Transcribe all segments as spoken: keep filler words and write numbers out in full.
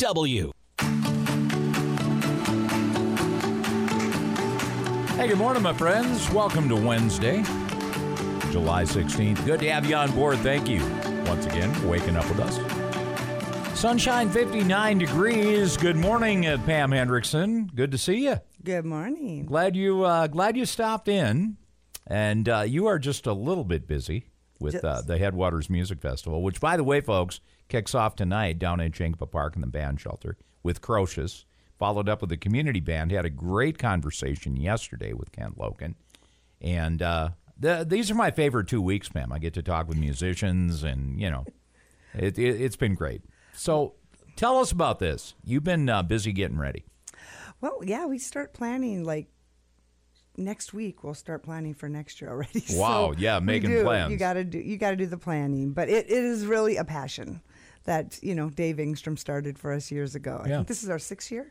W. Hey, good morning, my friends. Welcome to Wednesday, July sixteenth. Good to have you on board. Thank you once again for waking up with us. Sunshine, fifty-nine degrees. Good morning, uh, Pam Hendrickson. Good to see you. Good morning. Glad you uh, glad you stopped in. And uh, you are just a little bit busy with uh, the Headwaters Music Festival, which, by the way, folks, kicks off tonight down in Chinkappa Park in the band shelter with Crocious. Followed up with the community band. Had a great conversation yesterday with Kent Loken. And uh, the, these are my favorite two weeks, ma'am. I get to talk with musicians, and, you know, it, it, it's been great. So tell us about this. You've been uh, busy getting ready. Well, yeah, we start planning like next week. We'll start planning for next year already. Wow, so yeah, making do. plans. You got to do. You got to do the planning, but it, it is really a passion that you know Dave Engstrom started for us years ago. I yeah. think this is our sixth year.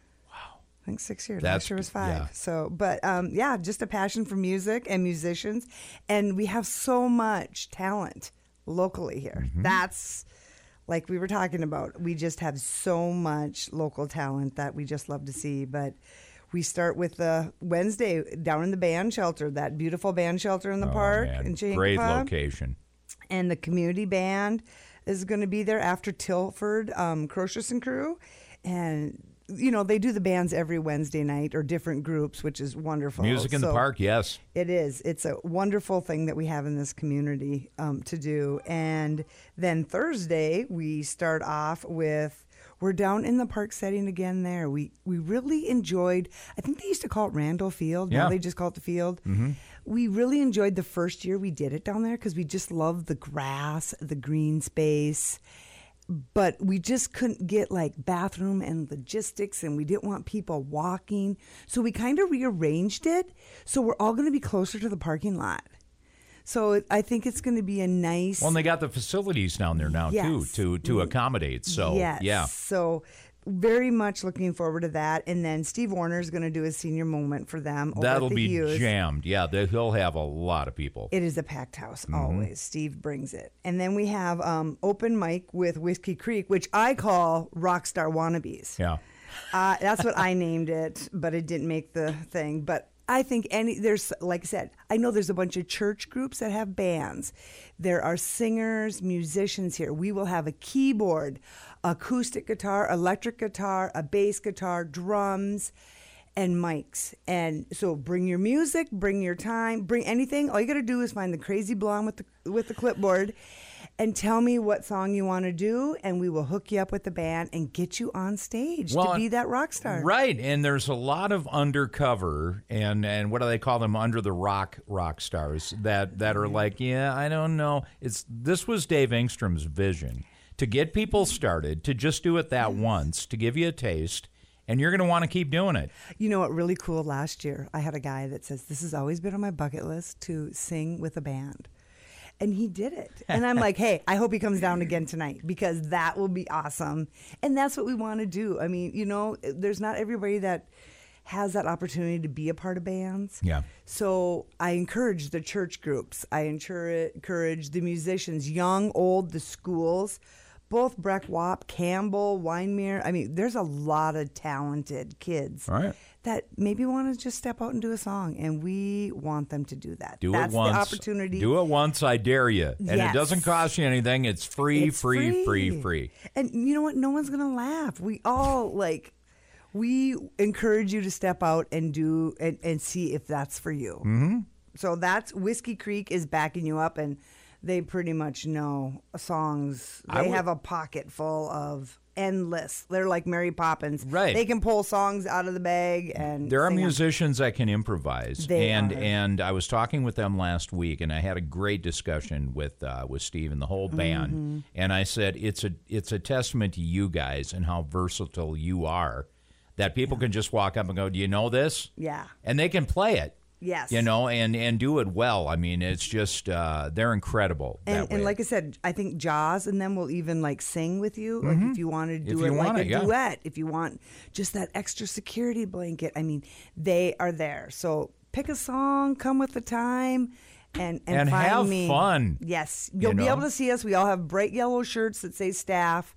I think six years. That's, Last year was five. yeah. So, but um, yeah, just a passion for music and musicians, and we have so much talent locally here. Mm-hmm. That's like we were talking about. We just have so much local talent that we just love to see. But we start with the Wednesday down in the band shelter, that beautiful band shelter in the Oh, park man. in Chinkappa. Great location. And the community band is going to be there after Tilford, um, Crocious and Crew, and. You know, they do the bands every Wednesday night or different groups, which is wonderful. Music in so the park, yes. It is. It's a wonderful thing that we have in this community um, to do. And then Thursday, we start off with, we're down in the park setting again there. We we really enjoyed, I think they used to call it Randall Field. Yeah. Now they just call it the field. Mm-hmm. We really enjoyed the first year we did it down there because we just loved the grass, the green space. But we just couldn't get like bathroom and logistics, and we didn't want people walking. So we kind of rearranged it. So we're all going to be closer to the parking lot. So it, I think it's going to be a nice. Well, and they got the facilities down there now, Yes. too, to, to accommodate. So, yes. yeah. So very much looking forward to that. And then Steve Warner is going to do a senior moment for them. over That'll at the be Hughes. jammed. Yeah, they, he'll have a lot of people. It is a packed house, Mm-hmm. always. Steve brings it. And then we have um, open mic with Whiskey Creek, which I call Rockstar Wannabes. Yeah. Uh, that's what I named it, but it didn't make the thing. But I think any there's, like I said, I know there's a bunch of church groups that have bands. There are singers, musicians here. We will have a keyboard, acoustic guitar, electric guitar, a bass guitar, drums, and mics. And so bring your music, bring your time, bring anything. All you got to do is find the crazy blonde with the with the clipboard and tell me what song you want to do, and we will hook you up with the band and get you on stage Well, to be that rock star. Right, and there's a lot of undercover and and what do they call them, under the rock rock stars that that are like, yeah, I don't know. It's this was Dave Engstrom's vision to get people started, to just do it that once, to give you a taste, and you're going to want to keep doing it. You know what? Really cool. Last year, I had a guy that says this has always been on my bucket list to sing with a band. And he did it. And I'm like, hey, I hope he comes down again tonight because that will be awesome. And that's what we want to do. I mean, you know, there's not everybody that has that opportunity to be a part of bands. Yeah. So I encourage the church groups. I encourage encourage the musicians, young, old, the schools, both Breck Wap, Campbell, Winemere. I mean, there's a lot of talented kids. All right. That maybe want to just step out and do a song, and we want them to do that. Do That's it once. the opportunity. Do it once, I dare you. And Yes. it doesn't cost you anything. It's free, It's free, free, free, free. And you know what? No one's going to laugh. We all, like, we encourage you to step out and do, and, and see if that's for you. Mm-hmm. So that's, Whiskey Creek is backing you up, and they pretty much know songs. I They would- have a pocket full of endless. They're like Mary Poppins. Right. They can pull songs out of the bag and There are sing 'em. musicians that can improvise, They and are. and I was talking with them last week, and I had a great discussion with uh, with Steve and the whole band, Mm-hmm. and I said it's a it's a testament to you guys and how versatile you are, that people can just walk up and go, "Do you know this?" Yeah. And they can play it. Yes. You know, and, and do it well. I mean, it's just, uh, they're incredible. And, that way. and like I said, I think Jaws and them will even like sing with you. Like if you want to do If it you like want a it, yeah. duet, if you want just that extra security blanket. I mean, they are there. So pick a song, come with the time, and and, And find have me. fun. Yes, you'll You be know? able to see us. We all have bright yellow shirts that say staff.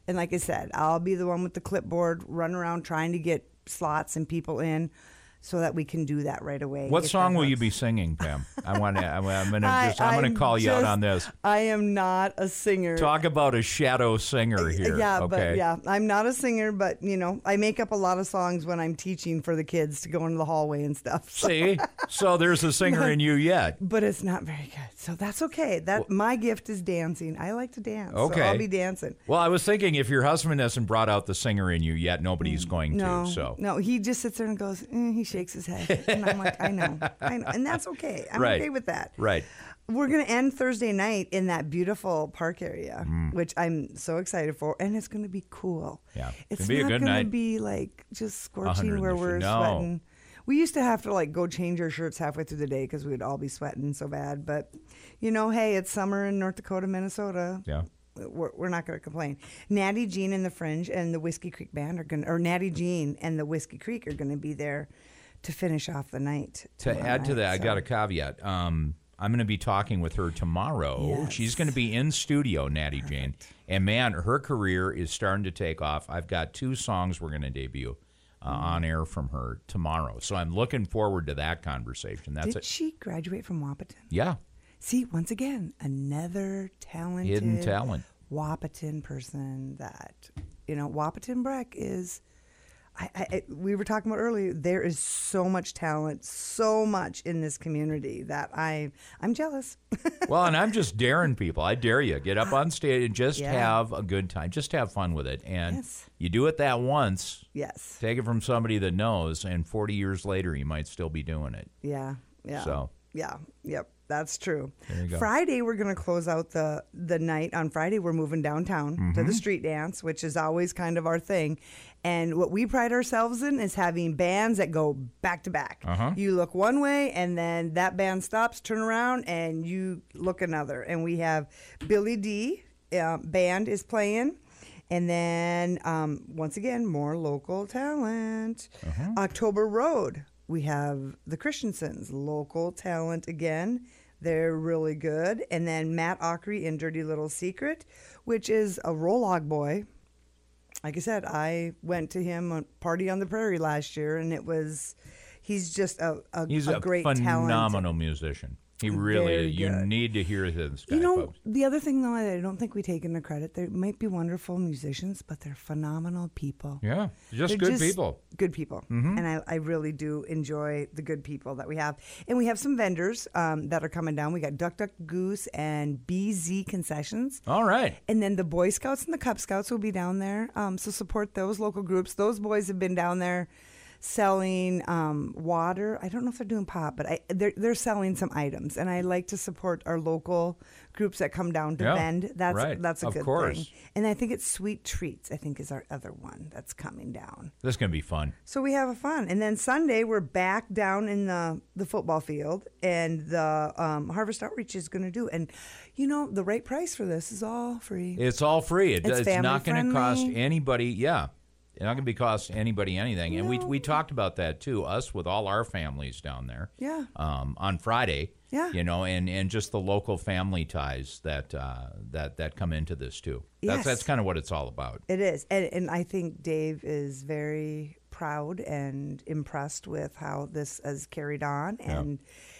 And like I said, I'll be the one with the clipboard, run around trying to get slots and people in, so that we can do that right away. What song will you be singing, Pam? I want to. I'm going to just. I'm going to call you just, out on this. I am not a singer. Talk about a shadow singer here. Yeah, okay. but yeah, I'm not a singer, but you know, I make up a lot of songs when I'm teaching for the kids to go into the hallway and stuff. So. See, so there's a singer in you yet, but it's not very good. So that's okay. That well, my gift is dancing. I like to dance. Okay, so I'll be dancing. Well, I was thinking if your husband hasn't brought out the singer in you yet, nobody's going no, to. So no, he just sits there and goes. Eh, he shakes his head. And I'm like, I know, I know, and that's okay. I'm right. okay with that. Right. We're going to end Thursday night in that beautiful park area, mm. which I'm so excited for, and it's going to be cool. Yeah, it's, it's gonna be not a good going to night. be like just scorching where we're no. sweating. We used to have to like go change our shirts halfway through the day because we'd all be sweating so bad. But you know, hey, it's summer in North Dakota, Minnesota. Yeah. We're, we're not going to complain. Natty Jean and the Fringe and the Whiskey Creek Band are going to, or Natty Jean and the Whiskey Creek are going to be there to finish off the night. To add night, to that, so. I got a caveat. Um, I'm going to be talking with her tomorrow. Yes. She's going to be in studio, Natty Jane. And man, her career is starting to take off. I've got two songs we're going to debut uh, mm. on air from her tomorrow. So I'm looking forward to that conversation. That's Did it. she graduate from Wahpeton? Yeah. See, once again, another talented hidden talent. Wahpeton person that, you know, Wahpeton Breck is... I, I, we were talking about earlier, there is so much talent, so much in this community that I, I'm jealous. Well, and I'm just daring people. I dare you. Get up on stage and just yeah. have a good time. Just have fun with it. And yes. you do it that once. Yes. Take it from somebody that knows, and forty years later, you might still be doing it. Yeah. Yeah. So. Yeah. Yep. That's true. There you go. Friday, we're going to close out the, the night. On Friday, we're moving downtown mm-hmm. to the street dance, which is always kind of our thing. And what we pride ourselves in is having bands that go back to back. Uh-huh. You look one way, and then that band stops, turn around, and you look another. And we have Billy D. Uh, band is playing. And then, um, once again, more local talent. Uh-huh. October Road. We have the Christensens, local talent again. They're really good. And then Matt Ockery in Dirty Little Secret, which is a Roll-Log boy. Like I said, I went to him on Party on the Prairie last year, and it was, he's just a, a, he's a, a great phenomenal talent. musician. He really Very is. You good. need to hear this guy, You know, folks. the other thing, though, I don't think we take into credit, they might be wonderful musicians, but they're phenomenal people. Yeah, just They're good just people. Good people. Mm-hmm. And I, I really do enjoy the good people that we have. And we have some vendors um, that are coming down. We got Duck Duck Goose and B Z Concessions. All right. And then the Boy Scouts and the Cub Scouts will be down there. Um, so support those local groups. Those boys have been down there selling um, water. I don't know if they're doing pop, but I, they're they're selling some items, and I like to support our local groups that come down to Yeah, vend. That's right. that's a Of good course. thing. And I think it's Sweet Treats. I think is our other one that's coming down. This is going to be fun. So we have a fun, and then Sunday we're back down in the the football field, and the um, Harvest Outreach is going to do. And you know the right price for this is all free. It's all free. It, It's it's not going to family-friendly. cost anybody. Yeah. It's not going to be cost anybody anything. And we No. we talked about that, too, us with all our families down there. Yeah. Um, on Friday. Yeah. You know, and, and just the local family ties that uh, that that come into this, too. That's, Yes. that's kind of what it's all about. It is, and, and I think Dave is very proud and impressed with how this has carried on, and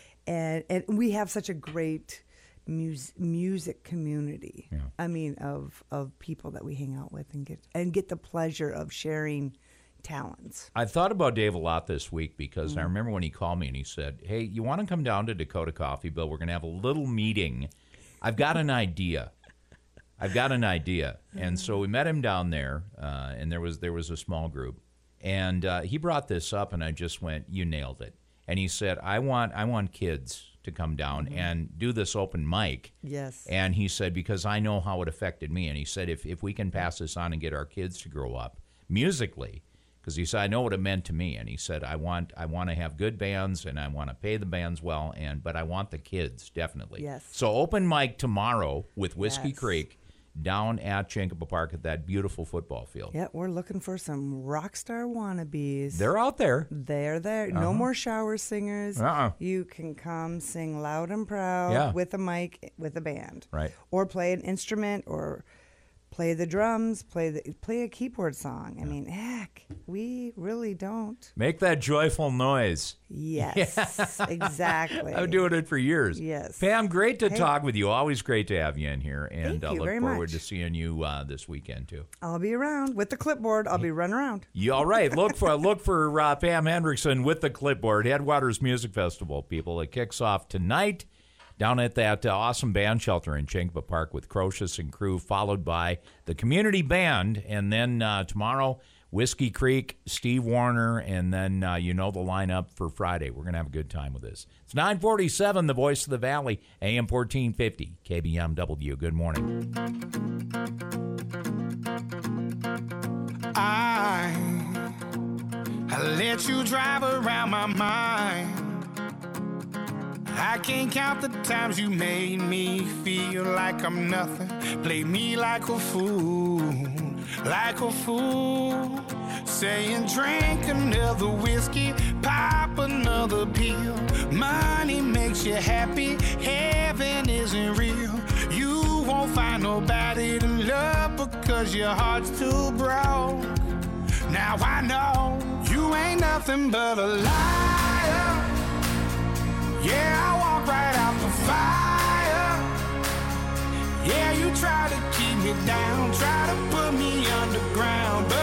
and and we have such a great mus- music community. Yeah. I mean, of of people that we hang out with and get and get the pleasure of sharing talents. I thought about Dave a lot this week because Mm. I remember when he called me and he said, hey, you want to come down to Dakota Coffee, Bill? We're going to have a little meeting. I've got an idea. I've got an idea. And so we met him down there, uh, and there was there was a small group. And uh, he brought this up, and I just went, you nailed it. And he said, I want I want kids to come down Mm-hmm. and do this open mic. Yes. And he said, because I know how it affected me. And he said, if, if we can pass this on and get our kids to grow up musically, because he said, I know what it meant to me. And he said, I want I want to have good bands, and I want to pay the bands well, and but I want the kids, definitely. Yes. So open mic tomorrow with Whiskey Yes. Creek down at Chinkappa Park at that beautiful football field. Yeah, we're looking for some rock star wannabes. They're out there. They're there. No more shower singers. Uh-uh. You can come sing loud and proud Yeah. with a mic, with a band. Right. Or play an instrument or play the drums, play the play a keyboard song. I mean, heck, we really don't. Make that joyful noise. Yes, yeah. Exactly. I've been doing it for years. Yes. Pam, great to hey. talk with you. Always great to have you in here. And Thank I uh, you look very forward much. to seeing you uh, this weekend, too. I'll be around with the clipboard. I'll be running around. You all right? Look for look for uh, Pam Hendrickson with the clipboard. Headwaters Music Festival, people. It kicks off tonight down at that uh, awesome band shelter in Chankba Park with Crocious and crew, followed by the community band, and then uh, tomorrow, Whiskey Creek, Steve Warner, and then uh, you know the lineup for Friday. We're going to have a good time with this. It's nine forty-seven, the Voice of the Valley, A M fourteen fifty, K B M W. Good morning. I, I let you drive around my mind. I can't count the times you made me feel like I'm nothing. Play me like a fool, like a fool. Saying drink another whiskey, pop another pill. Money makes you happy, heaven isn't real. You won't find nobody to love because your heart's too broke. Now I know you ain't nothing but a liar. Yeah, I walk right out the fire. Yeah, you try to keep me down, try to put me underground.